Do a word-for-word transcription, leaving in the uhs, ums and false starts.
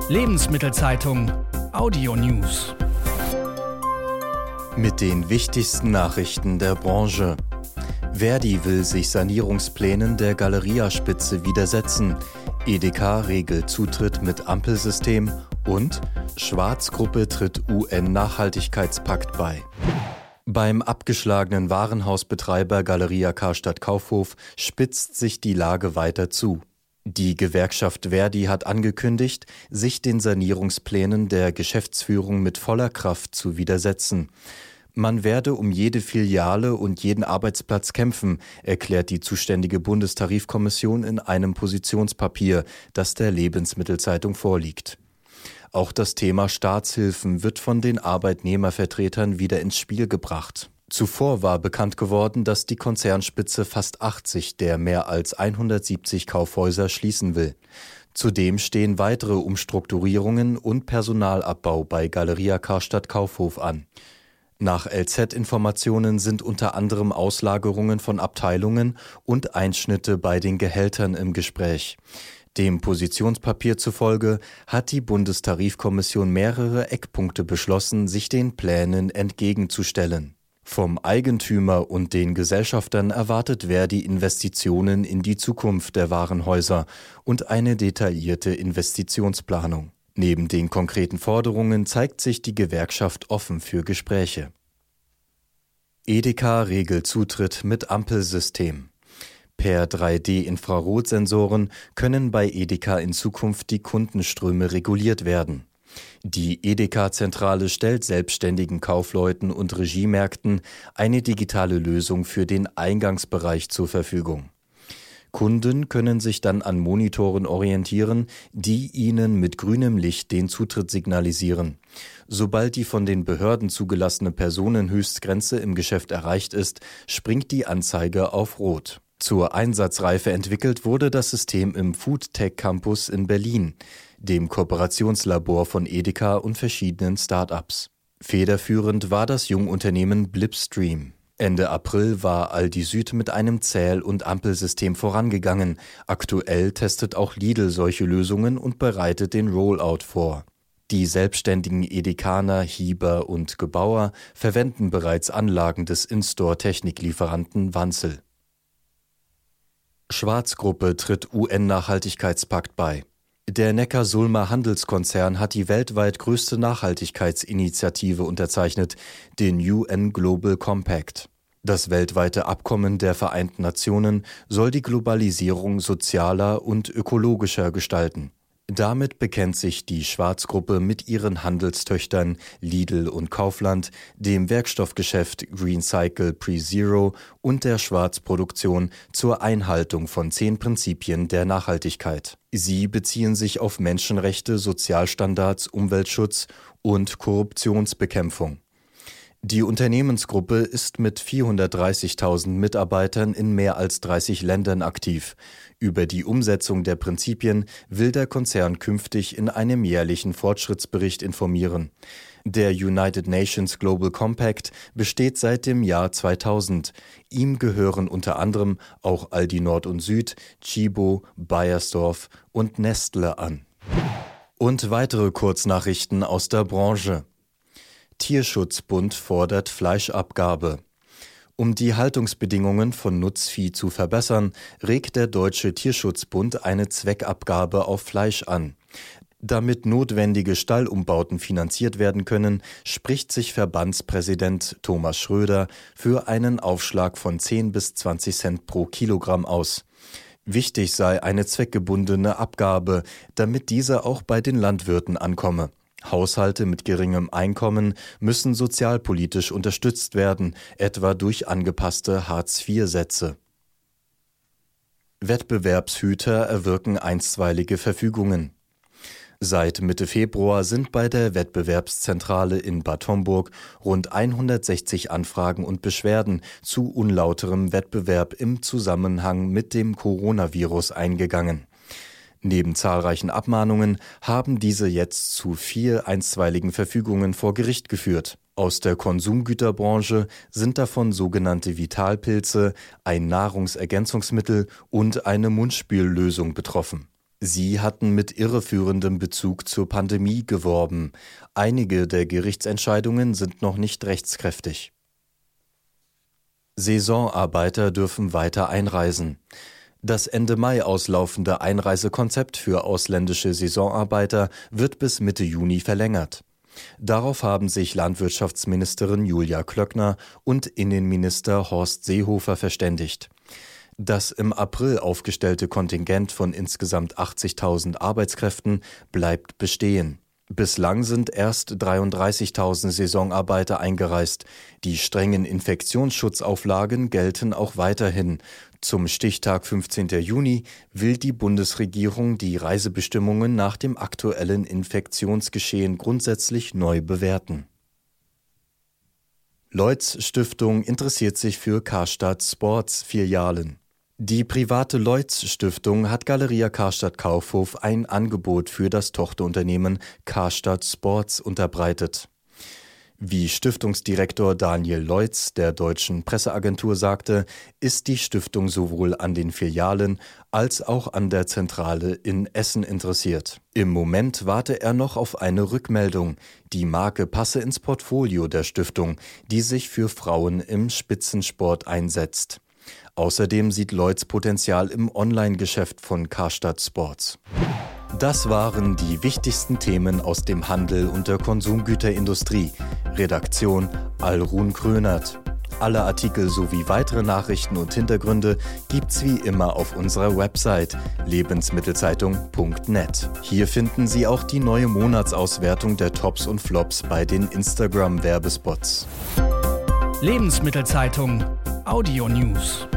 Lebensmittelzeitung Audio News. Mit den wichtigsten Nachrichten der Branche. Verdi will sich Sanierungsplänen der Galeria-Spitze widersetzen. Edeka regelt Zutritt mit Ampelsystem und Schwarz-Gruppe tritt U N-Nachhaltigkeitspakt bei. Beim abgeschlagenen Warenhausbetreiber Galeria Karstadt Kaufhof spitzt sich die Lage weiter zu. Die Gewerkschaft Verdi hat angekündigt, sich den Sanierungsplänen der Geschäftsführung mit voller Kraft zu widersetzen. Man werde um jede Filiale und jeden Arbeitsplatz kämpfen, erklärt die zuständige Bundestarifkommission in einem Positionspapier, das der Lebensmittelzeitung vorliegt. Auch das Thema Staatshilfen wird von den Arbeitnehmervertretern wieder ins Spiel gebracht. Zuvor war bekannt geworden, dass die Konzernspitze fast achtzig der mehr als hundertsiebzig Kaufhäuser schließen will. Zudem stehen weitere Umstrukturierungen und Personalabbau bei Galeria Karstadt Kaufhof an. Nach L Z-Informationen sind unter anderem Auslagerungen von Abteilungen und Einschnitte bei den Gehältern im Gespräch. Dem Positionspapier zufolge hat die Bundestarifkommission mehrere Eckpunkte beschlossen, sich den Plänen entgegenzustellen. Vom Eigentümer und den Gesellschaftern erwartet Verdi Investitionen in die Zukunft der Warenhäuser und eine detaillierte Investitionsplanung. Neben den konkreten Forderungen zeigt sich die Gewerkschaft offen für Gespräche. Edeka regelt Zutritt mit Ampelsystem. Per drei D-Infrarotsensoren können bei Edeka in Zukunft die Kundenströme reguliert werden. Die Edeka-Zentrale stellt selbstständigen Kaufleuten und Regiemärkten eine digitale Lösung für den Eingangsbereich zur Verfügung. Kunden können sich dann an Monitoren orientieren, die ihnen mit grünem Licht den Zutritt signalisieren. Sobald die von den Behörden zugelassene Personenhöchstgrenze im Geschäft erreicht ist, springt die Anzeige auf Rot. Zur Einsatzreife entwickelt wurde das System im Foodtech Campus in Berlin, dem Kooperationslabor von Edeka und verschiedenen Start-ups. Federführend war das Jungunternehmen Blipstream. Ende April war Aldi Süd mit einem Zähl- und Ampelsystem vorangegangen. Aktuell testet auch Lidl solche Lösungen und bereitet den Rollout vor. Die selbstständigen Edekaner, Hieber und Gebauer verwenden bereits Anlagen des In-Store-Techniklieferanten Wanzel. Schwarz-Gruppe tritt U N-Nachhaltigkeitspakt bei. Der Neckarsulmer Handelskonzern hat die weltweit größte Nachhaltigkeitsinitiative unterzeichnet, den U N Global Compact. Das weltweite Abkommen der Vereinten Nationen soll die Globalisierung sozialer und ökologischer gestalten. Damit bekennt sich die Schwarz-Gruppe mit ihren Handelstöchtern Lidl und Kaufland, dem Werkstoffgeschäft Green Cycle PreZero und der Schwarzproduktion zur Einhaltung von zehn Prinzipien der Nachhaltigkeit. Sie beziehen sich auf Menschenrechte, Sozialstandards, Umweltschutz und Korruptionsbekämpfung. Die Unternehmensgruppe ist mit vierhundertdreißigtausend Mitarbeitern in mehr als dreißig Ländern aktiv. Über die Umsetzung der Prinzipien will der Konzern künftig in einem jährlichen Fortschrittsbericht informieren. Der United Nations Global Compact besteht seit dem Jahr zweitausend. Ihm gehören unter anderem auch Aldi Nord und Süd, Tchibo, Beiersdorf und Nestle an. Und weitere Kurznachrichten aus der Branche. Tierschutzbund fordert Fleischabgabe. Um die Haltungsbedingungen von Nutzvieh zu verbessern, regt der Deutsche Tierschutzbund eine Zweckabgabe auf Fleisch an. Damit notwendige Stallumbauten finanziert werden können, spricht sich Verbandspräsident Thomas Schröder für einen Aufschlag von zehn bis zwanzig Cent pro Kilogramm aus. Wichtig sei eine zweckgebundene Abgabe, damit diese auch bei den Landwirten ankomme. Haushalte mit geringem Einkommen müssen sozialpolitisch unterstützt werden, etwa durch angepasste Hartz vier Sätze. Wettbewerbshüter erwirken einstweilige Verfügungen. Seit Mitte Februar sind bei der Wettbewerbszentrale in Bad Homburg rund hundertsechzig Anfragen und Beschwerden zu unlauterem Wettbewerb im Zusammenhang mit dem Coronavirus eingegangen. Neben zahlreichen Abmahnungen haben diese jetzt zu vier einstweiligen Verfügungen vor Gericht geführt. Aus der Konsumgüterbranche sind davon sogenannte Vitalpilze, ein Nahrungsergänzungsmittel und eine Mundspüllösung betroffen. Sie hatten mit irreführendem Bezug zur Pandemie geworben. Einige der Gerichtsentscheidungen sind noch nicht rechtskräftig. Saisonarbeiter dürfen weiter einreisen. Das Ende Mai auslaufende Einreisekonzept für ausländische Saisonarbeiter wird bis Mitte Juni verlängert. Darauf haben sich Landwirtschaftsministerin Julia Klöckner und Innenminister Horst Seehofer verständigt. Das im April aufgestellte Kontingent von insgesamt achtzigtausend Arbeitskräften bleibt bestehen. Bislang sind erst dreiunddreißigtausend Saisonarbeiter eingereist. Die strengen Infektionsschutzauflagen gelten auch weiterhin. Zum Stichtag fünfzehnten Juni will die Bundesregierung die Reisebestimmungen nach dem aktuellen Infektionsgeschehen grundsätzlich neu bewerten. Lloyds Stiftung interessiert sich für Karstadt Sports Filialen. Die private Lloyds Stiftung hat Galeria Karstadt Kaufhof ein Angebot für das Tochterunternehmen Karstadt Sports unterbreitet. Wie Stiftungsdirektor Daniel Lloyds der deutschen Presseagentur sagte, ist die Stiftung sowohl an den Filialen als auch an der Zentrale in Essen interessiert. Im Moment warte er noch auf eine Rückmeldung. Die Marke passe ins Portfolio der Stiftung, die sich für Frauen im Spitzensport einsetzt. Außerdem sieht Lloyds Potenzial im Online-Geschäft von Karstadt Sports. Das waren die wichtigsten Themen aus dem Handel und der Konsumgüterindustrie. Redaktion Alrun Krönert. Alle Artikel sowie weitere Nachrichten und Hintergründe gibt's wie immer auf unserer Website lebensmittelzeitung punkt net. Hier finden Sie auch die neue Monatsauswertung der Tops und Flops bei den Instagram-Werbespots. Lebensmittelzeitung Audio News.